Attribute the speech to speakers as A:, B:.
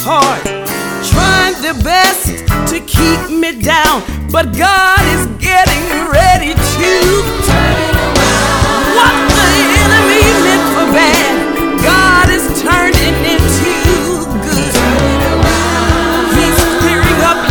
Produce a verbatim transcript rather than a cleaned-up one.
A: hard, trying their best to keep me down, but God is getting ready to turn around. What they